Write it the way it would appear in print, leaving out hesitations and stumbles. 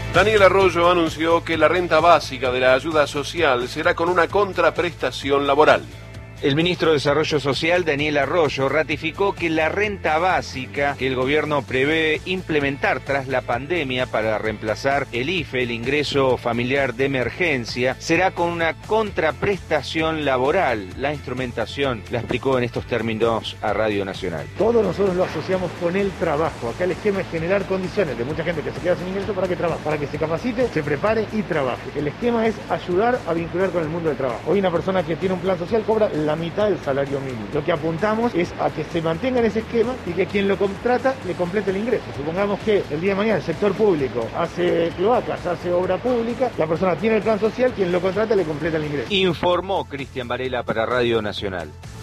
Daniel Arroyo anunció que la renta básica de la ayuda social será con una contraprestación laboral. El ministro de Desarrollo Social, Daniel Arroyo, ratificó que la renta básica que el gobierno prevé implementar tras la pandemia para reemplazar el IFE, el ingreso familiar de emergencia, será con una contraprestación laboral. La instrumentación la explicó en estos términos a Radio Nacional. Todos nosotros lo asociamos con el trabajo. Acá el esquema es generar condiciones de mucha gente que se queda sin ingreso para que trabaje, para que se capacite, se prepare y trabaje. El esquema es ayudar a vincular con el mundo del trabajo. Hoy una persona que tiene un plan social cobra la mitad del salario mínimo. Lo que apuntamos es a que se mantenga en ese esquema y que quien lo contrata le complete el ingreso. Supongamos que el día de mañana el sector público hace cloacas, hace obra pública, la persona tiene el plan social, quien lo contrata le completa el ingreso. Informó Cristian Varela para Radio Nacional.